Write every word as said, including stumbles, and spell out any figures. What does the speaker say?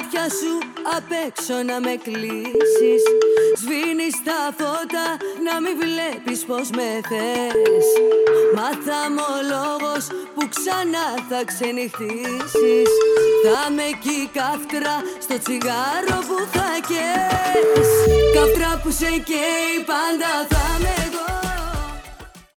μάτια σου απ' έξω να με κλείσεις. Σβήνεις τα φώτα να μην βλέπεις πως με θες. Μάθα μου ο λόγος που ξανά θα ξενυχτήσεις. Θα με εκεί καύτρα στο τσιγάρο που θα καίς. Καύτρα που σε καίει πάντα θα με